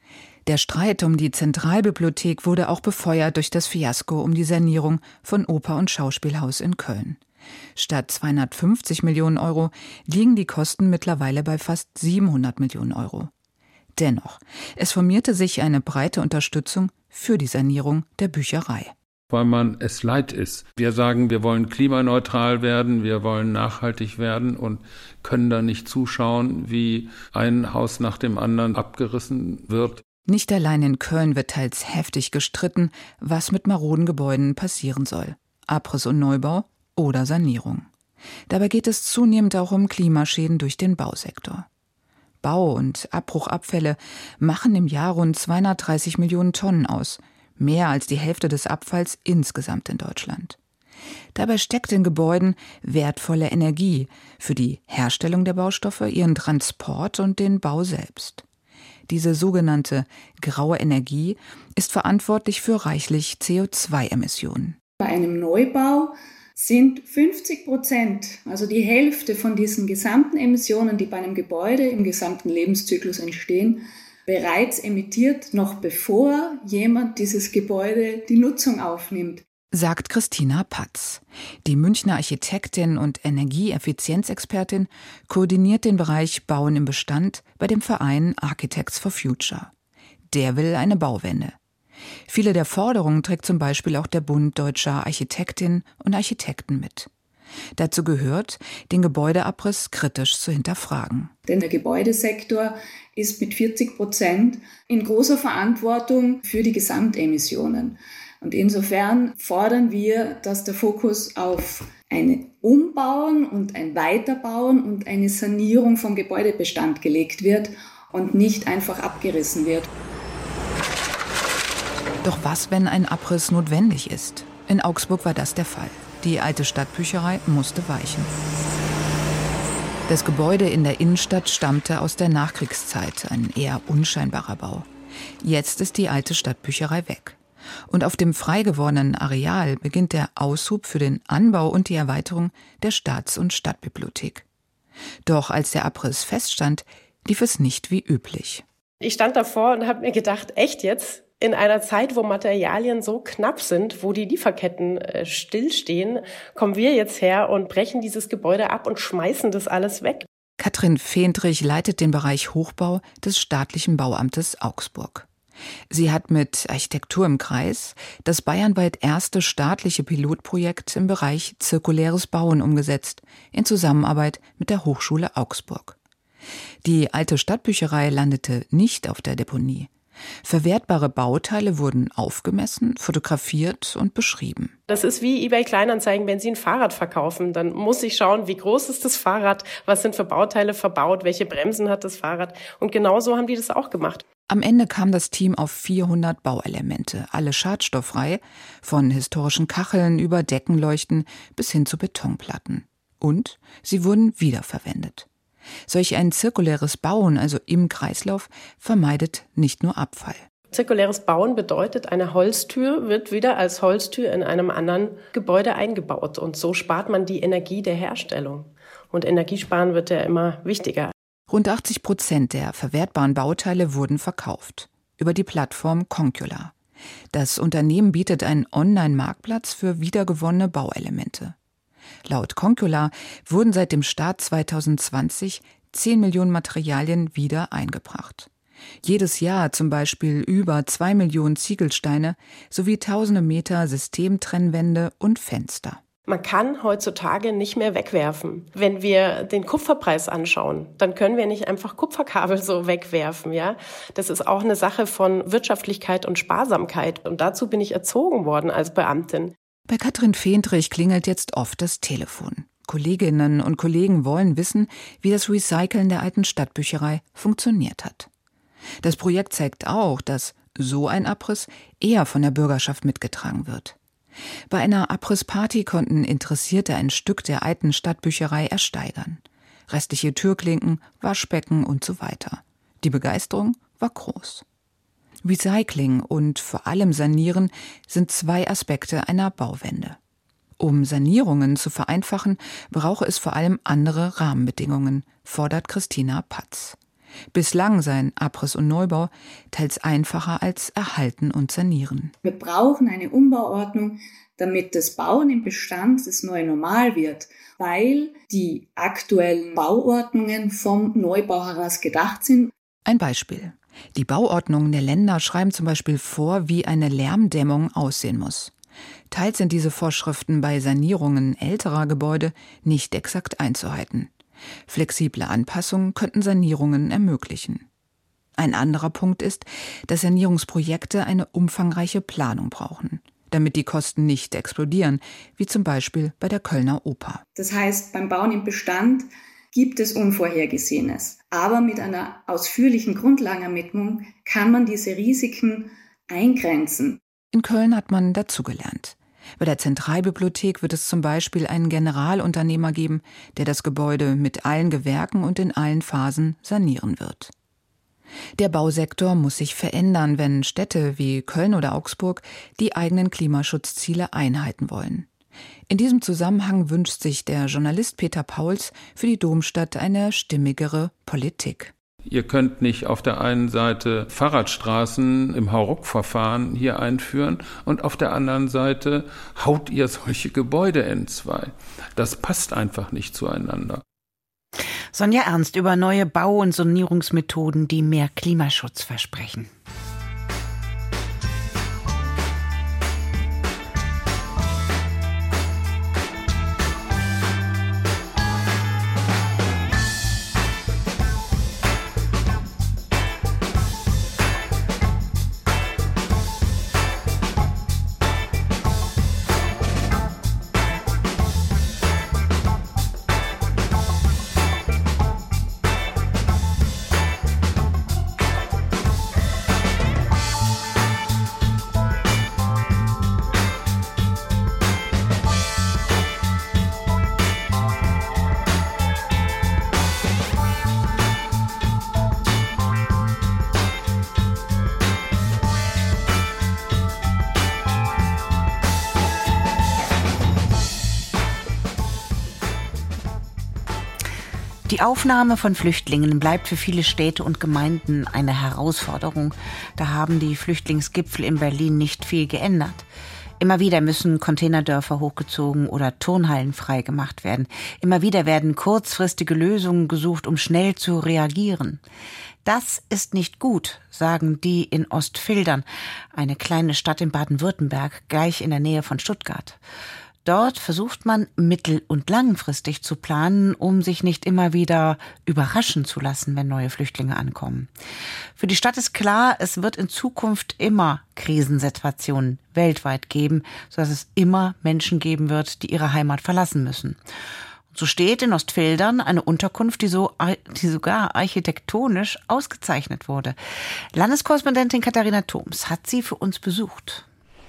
Der Streit um die Zentralbibliothek wurde auch befeuert durch das Fiasko um die Sanierung von Oper- und Schauspielhaus in Köln. Statt 250 Millionen Euro liegen die Kosten mittlerweile bei fast 700 Millionen Euro. Dennoch, es formierte sich eine breite Unterstützung für die Sanierung der Bücherei. Weil man es leid ist. Wir sagen, wir wollen klimaneutral werden, wir wollen nachhaltig werden und können da nicht zuschauen, wie ein Haus nach dem anderen abgerissen wird. Nicht allein in Köln wird teils heftig gestritten, was mit maroden Gebäuden passieren soll. Abriss und Neubau oder Sanierung. Dabei geht es zunehmend auch um Klimaschäden durch den Bausektor. Bau- und Abbruchabfälle machen im Jahr rund 230 Millionen Tonnen aus, mehr als die Hälfte des Abfalls insgesamt in Deutschland. Dabei steckt in Gebäuden wertvolle Energie für die Herstellung der Baustoffe, ihren Transport und den Bau selbst. Diese sogenannte graue Energie ist verantwortlich für reichlich CO2-Emissionen. Bei einem Neubau sind 50%, also die Hälfte von diesen gesamten Emissionen, die bei einem Gebäude im gesamten Lebenszyklus entstehen, bereits emittiert, noch bevor jemand dieses Gebäude die Nutzung aufnimmt. Sagt Christina Patz. Die Münchner Architektin und Energieeffizienzexpertin koordiniert den Bereich Bauen im Bestand bei dem Verein Architects for Future. Der will eine Bauwende. Viele der Forderungen trägt zum Beispiel auch der Bund deutscher Architektinnen und Architekten mit. Dazu gehört, den Gebäudeabriss kritisch zu hinterfragen. Denn der Gebäudesektor ist mit 40% in großer Verantwortung für die Gesamtemissionen. Und insofern fordern wir, dass der Fokus auf ein Umbauen und ein Weiterbauen und eine Sanierung vom Gebäudebestand gelegt wird und nicht einfach abgerissen wird. Doch was, wenn ein Abriss notwendig ist? In Augsburg war das der Fall. Die alte Stadtbücherei musste weichen. Das Gebäude in der Innenstadt stammte aus der Nachkriegszeit, ein eher unscheinbarer Bau. Jetzt ist die alte Stadtbücherei weg. Und auf dem frei gewordenen Areal beginnt der Aushub für den Anbau und die Erweiterung der Staats- und Stadtbibliothek. Doch als der Abriss feststand, lief es nicht wie üblich. Ich stand davor und habe mir gedacht, echt jetzt? In einer Zeit, wo Materialien so knapp sind, wo die Lieferketten stillstehen, kommen wir jetzt her und brechen dieses Gebäude ab und schmeißen das alles weg. Katrin Fendrich leitet den Bereich Hochbau des staatlichen Bauamtes Augsburg. Sie hat mit Architektur im Kreis das bayernweit erste staatliche Pilotprojekt im Bereich zirkuläres Bauen umgesetzt, in Zusammenarbeit mit der Hochschule Augsburg. Die alte Stadtbücherei landete nicht auf der Deponie. Verwertbare Bauteile wurden aufgemessen, fotografiert und beschrieben. Das ist wie eBay Kleinanzeigen, wenn Sie ein Fahrrad verkaufen. Dann muss ich schauen, wie groß ist das Fahrrad, was sind für Bauteile verbaut, welche Bremsen hat das Fahrrad. Und genau so haben die das auch gemacht. Am Ende kam das Team auf 400 Bauelemente, alle schadstofffrei, von historischen Kacheln über Deckenleuchten bis hin zu Betonplatten. Und sie wurden wiederverwendet. Solch ein zirkuläres Bauen, also im Kreislauf, vermeidet nicht nur Abfall. Zirkuläres Bauen bedeutet, eine Holztür wird wieder als Holztür in einem anderen Gebäude eingebaut. Und so spart man die Energie der Herstellung. Und Energiesparen wird ja immer wichtiger. Rund 80% der verwertbaren Bauteile wurden verkauft. Über die Plattform Concula. Das Unternehmen bietet einen Online-Marktplatz für wiedergewonnene Bauelemente. Laut Concula wurden seit dem Start 2020 10 Millionen Materialien wieder eingebracht. Jedes Jahr zum Beispiel über 2 Millionen Ziegelsteine sowie tausende Meter Systemtrennwände und Fenster. Man kann heutzutage nicht mehr wegwerfen. Wenn wir den Kupferpreis anschauen, dann können wir nicht einfach Kupferkabel so wegwerfen, ja? Das ist auch eine Sache von Wirtschaftlichkeit und Sparsamkeit. Und dazu bin ich erzogen worden als Beamtin. Bei Katrin Fendrich klingelt jetzt oft das Telefon. Kolleginnen und Kollegen wollen wissen, wie das Recyceln der alten Stadtbücherei funktioniert hat. Das Projekt zeigt auch, dass so ein Abriss eher von der Bürgerschaft mitgetragen wird. Bei einer Abrissparty konnten Interessierte ein Stück der alten Stadtbücherei ersteigern. Restliche Türklinken, Waschbecken und so weiter. Die Begeisterung war groß. Recycling und vor allem Sanieren sind zwei Aspekte einer Bauwende. Um Sanierungen zu vereinfachen, brauche es vor allem andere Rahmenbedingungen, fordert Christina Patz. Bislang seien Abriss und Neubau teils einfacher als Erhalten und Sanieren. Wir brauchen eine Umbauordnung, damit das Bauen im Bestand das neue Normal wird, weil die aktuellen Bauordnungen vom Neubau heraus gedacht sind. Ein Beispiel. Die Bauordnungen der Länder schreiben zum Beispiel vor, wie eine Lärmdämmung aussehen muss. Teils sind diese Vorschriften bei Sanierungen älterer Gebäude nicht exakt einzuhalten. Flexible Anpassungen könnten Sanierungen ermöglichen. Ein anderer Punkt ist, dass Sanierungsprojekte eine umfangreiche Planung brauchen, damit die Kosten nicht explodieren, wie zum Beispiel bei der Kölner Oper. Das heißt, beim Bauen im Bestand gibt es Unvorhergesehenes. Aber mit einer ausführlichen Grundlagenermittlung kann man diese Risiken eingrenzen. In Köln hat man dazugelernt. Bei der Zentralbibliothek wird es zum Beispiel einen Generalunternehmer geben, der das Gebäude mit allen Gewerken und in allen Phasen sanieren wird. Der Bausektor muss sich verändern, wenn Städte wie Köln oder Augsburg die eigenen Klimaschutzziele einhalten wollen. In diesem Zusammenhang wünscht sich der Journalist Peter Pauls für die Domstadt eine stimmigere Politik. Ihr könnt nicht auf der einen Seite Fahrradstraßen im Hauruck-Verfahren hier einführen und auf der anderen Seite haut ihr solche Gebäude entzwei. Das passt einfach nicht zueinander. Sonja Ernst über neue Bau- und Sanierungsmethoden, die mehr Klimaschutz versprechen. Die Aufnahme von Flüchtlingen bleibt für viele Städte und Gemeinden eine Herausforderung. Da haben die Flüchtlingsgipfel in Berlin nicht viel geändert. Immer wieder müssen Containerdörfer hochgezogen oder Turnhallen freigemacht werden. Immer wieder werden kurzfristige Lösungen gesucht, um schnell zu reagieren. Das ist nicht gut, sagen die in Ostfildern, eine kleine Stadt in Baden-Württemberg, gleich in der Nähe von Stuttgart. Dort versucht man mittel- und langfristig zu planen, um sich nicht immer wieder überraschen zu lassen, wenn neue Flüchtlinge ankommen. Für die Stadt ist klar, es wird in Zukunft immer Krisensituationen weltweit geben, sodass es immer Menschen geben wird, die ihre Heimat verlassen müssen. Und so steht in Ostfildern eine Unterkunft, die sogar architektonisch ausgezeichnet wurde. Landeskorrespondentin Katharina Thoms hat sie für uns besucht.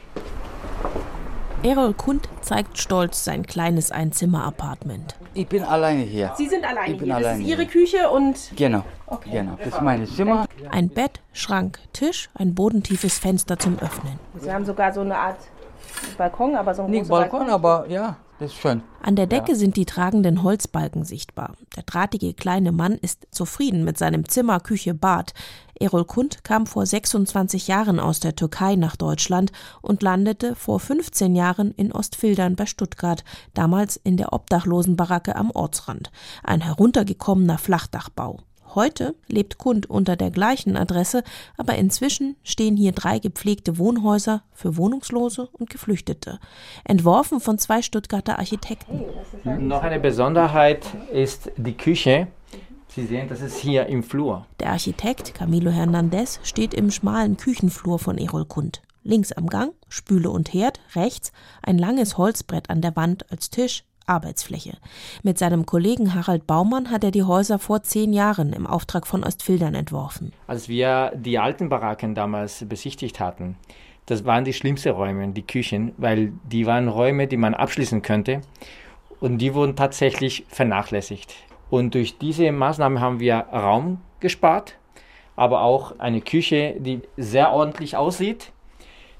Errol Kund zeigt stolz sein kleines Einzimmer-Apartment. Ich bin alleine hier. Sie sind alleine hier? Das ist Ihre Küche und... Genau, okay. Genau. Das ist mein Zimmer. Ein Bett, Schrank, Tisch, ein bodentiefes Fenster zum Öffnen. Sie haben sogar so eine Art Balkon, aber so ein Nicht Balkon, aber ja, das ist schön. An der Decke sind die tragenden Holzbalken sichtbar. Der drahtige kleine Mann ist zufrieden mit seinem Zimmer, Küche, Bad. Errol Kund kam vor 26 Jahren aus der Türkei nach Deutschland und landete vor 15 Jahren in Ostfildern bei Stuttgart, damals in der Obdachlosenbaracke am Ortsrand. Ein heruntergekommener Flachdachbau. Heute lebt Kund unter der gleichen Adresse, aber inzwischen stehen hier 3 gepflegte Wohnhäuser für Wohnungslose und Geflüchtete. Entworfen von 2 Stuttgarter Architekten. Noch eine Besonderheit ist die Küche. Sie sehen, das ist hier im Flur. Der Architekt Camilo Hernandez steht im schmalen Küchenflur von Errol Kund. Links am Gang Spüle und Herd, rechts ein langes Holzbrett an der Wand als Tisch, Arbeitsfläche. Mit seinem Kollegen Harald Baumann hat er die Häuser vor 10 Jahren im Auftrag von Ostfildern entworfen. Als wir die alten Baracken damals besichtigt hatten, das waren die schlimmsten Räume, die Küchen, weil die waren Räume, die man abschließen könnte und die wurden tatsächlich vernachlässigt. Und durch diese Maßnahme haben wir Raum gespart, aber auch eine Küche, die sehr ordentlich aussieht,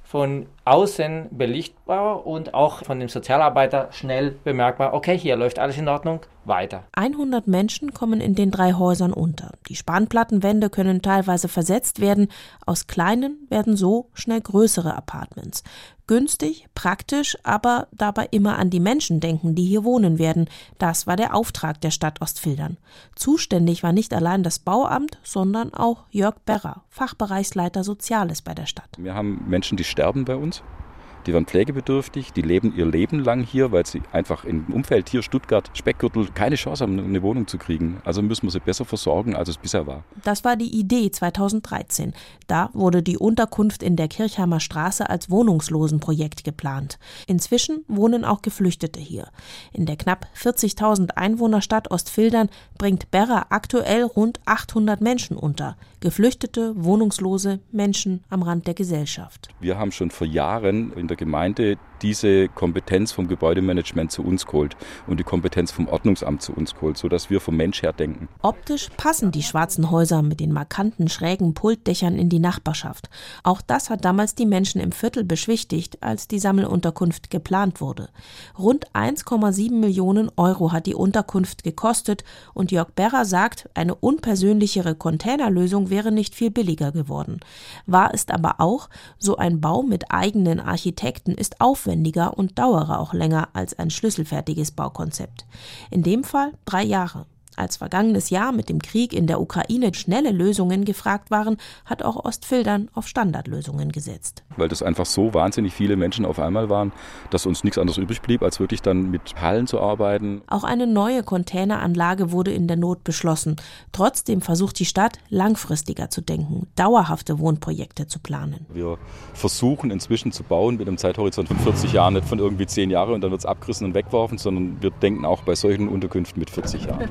von außen belichtbar und auch von dem Sozialarbeiter schnell bemerkbar, okay, hier läuft alles in Ordnung, weiter. 100 Menschen kommen in den 3 Häusern unter. Die Spanplattenwände können teilweise versetzt werden. Aus kleinen werden so schnell größere Apartments. Günstig, praktisch, aber dabei immer an die Menschen denken, die hier wohnen werden. Das war der Auftrag der Stadt Ostfildern. Zuständig war nicht allein das Bauamt, sondern auch Jörg Berrer, Fachbereichsleiter Soziales bei der Stadt. Wir haben Menschen, die sterben bei uns. Die werden pflegebedürftig, die leben ihr Leben lang hier, weil sie einfach im Umfeld hier, Stuttgart, Speckgürtel, keine Chance haben, eine Wohnung zu kriegen. Also müssen wir sie besser versorgen, als es bisher war. Das war die Idee 2013. Da wurde die Unterkunft in der Kirchheimer Straße als Wohnungslosenprojekt geplant. Inzwischen wohnen auch Geflüchtete hier. In der knapp 40.000 Einwohnerstadt Ostfildern bringt Berrer aktuell rund 800 Menschen unter. Geflüchtete, Wohnungslose, Menschen am Rand der Gesellschaft. Wir haben schon vor Jahren in der Gemeinde diese Kompetenz vom Gebäudemanagement zu uns geholt und die Kompetenz vom Ordnungsamt zu uns geholt, sodass wir vom Mensch her denken. Optisch passen die schwarzen Häuser mit den markanten, schrägen Pultdächern in die Nachbarschaft. Auch das hat damals die Menschen im Viertel beschwichtigt, als die Sammelunterkunft geplant wurde. Rund 1,7 Millionen Euro hat die Unterkunft gekostet und Jörg Berrer sagt, eine unpersönlichere Containerlösung wäre nicht viel billiger geworden. Wahr ist aber auch, so ein Bau mit eigenen Architekten ist aufwendiger und dauere auch länger als ein schlüsselfertiges Baukonzept. In dem Fall 3 Jahre. Als vergangenes Jahr mit dem Krieg in der Ukraine schnelle Lösungen gefragt waren, hat auch Ostfildern auf Standardlösungen gesetzt. Weil das einfach so wahnsinnig viele Menschen auf einmal waren, dass uns nichts anderes übrig blieb, als wirklich dann mit Hallen zu arbeiten. Auch eine neue Containeranlage wurde in der Not beschlossen. Trotzdem versucht die Stadt, langfristiger zu denken, dauerhafte Wohnprojekte zu planen. Wir versuchen inzwischen zu bauen mit einem Zeithorizont von 40 Jahren, nicht von irgendwie 10 Jahren und dann wird es abgerissen und weggeworfen, sondern wir denken auch bei solchen Unterkünften mit 40 Jahren.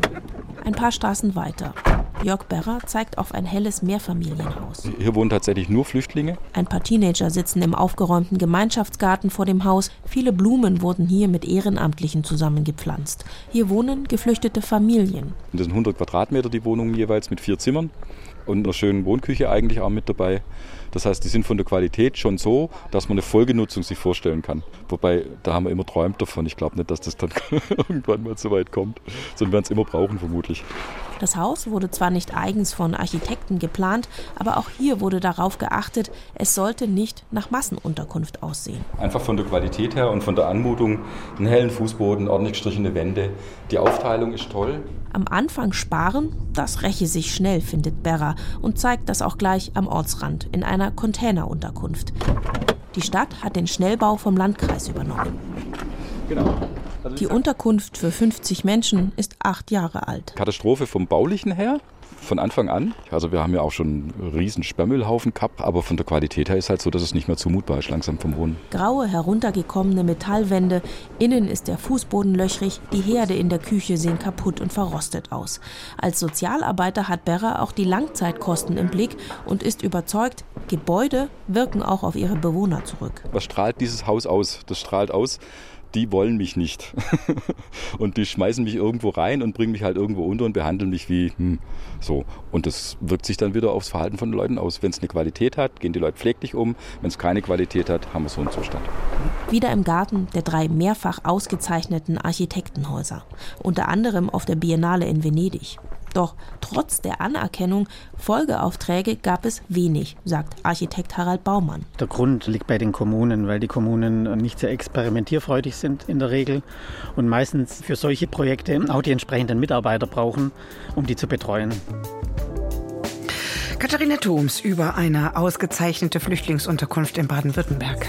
Ein paar Straßen weiter. Jörg Berrer zeigt auf ein helles Mehrfamilienhaus. Hier wohnen tatsächlich nur Flüchtlinge. Ein paar Teenager sitzen im aufgeräumten Gemeinschaftsgarten vor dem Haus. Viele Blumen wurden hier mit Ehrenamtlichen zusammengepflanzt. Hier wohnen geflüchtete Familien. Das sind 100 Quadratmeter die Wohnungen jeweils mit 4 Zimmern und einer schönen Wohnküche eigentlich auch mit dabei. Das heißt, die sind von der Qualität schon so, dass man eine Vollgenutzung sich vorstellen kann. Wobei, da haben wir immer träumt davon. Ich glaube nicht, dass das dann irgendwann mal so weit kommt, sondern werden es immer brauchen vermutlich. Das Haus wurde zwar nicht eigens von Architekten geplant, aber auch hier wurde darauf geachtet, es sollte nicht nach Massenunterkunft aussehen. Einfach von der Qualität her und von der Anmutung, einen hellen Fußboden, ordentlich gestrichene Wände. Die Aufteilung ist toll. Am Anfang sparen, das räche sich schnell, findet Berrer und zeigt das auch gleich am Ortsrand in einer Containerunterkunft. Die Stadt hat den Schnellbau vom Landkreis übernommen. Genau. Die Unterkunft für 50 Menschen ist 8 Jahre alt. Katastrophe vom Baulichen her, von Anfang an. Also wir haben ja auch schon einen riesen Sperrmüllhaufen gehabt, aber von der Qualität her ist halt so, dass es nicht mehr zumutbar ist langsam vom Wohnen. Graue, heruntergekommene Metallwände, innen ist der Fußboden löchrig, die Herde in der Küche sehen kaputt und verrostet aus. Als Sozialarbeiter hat Berrer auch die Langzeitkosten im Blick und ist überzeugt, Gebäude wirken auch auf ihre Bewohner zurück. Was strahlt dieses Haus aus? Das strahlt aus, die wollen mich nicht. Und die schmeißen mich irgendwo rein und bringen mich halt irgendwo unter und behandeln mich wie so. Und das wirkt sich dann wieder aufs Verhalten von den Leuten aus. Wenn es eine Qualität hat, gehen die Leute pfleglich um. Wenn es keine Qualität hat, haben wir so einen Zustand. Wieder im Garten der 3 mehrfach ausgezeichneten Architektenhäuser. Unter anderem auf der Biennale in Venedig. Doch trotz der Anerkennung, Folgeaufträge gab es wenig, sagt Architekt Harald Baumann. Der Grund liegt bei den Kommunen, weil die Kommunen nicht sehr experimentierfreudig sind in der Regel und meistens für solche Projekte auch die entsprechenden Mitarbeiter brauchen, um die zu betreuen. Katharina Thoms über eine ausgezeichnete Flüchtlingsunterkunft in Baden-Württemberg.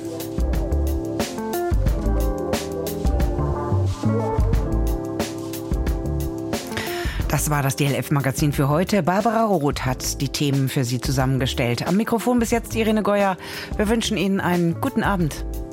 Das war das DLF-Magazin für heute. Barbara Roth hat die Themen für Sie zusammengestellt. Am Mikrofon bis jetzt Irene Geuer. Wir wünschen Ihnen einen guten Abend.